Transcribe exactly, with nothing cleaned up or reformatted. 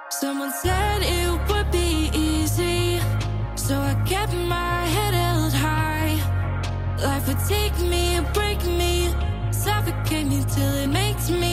Someone said it would be easy, so I kept my head held high. Life would take me, break me, suffocate me till it makes me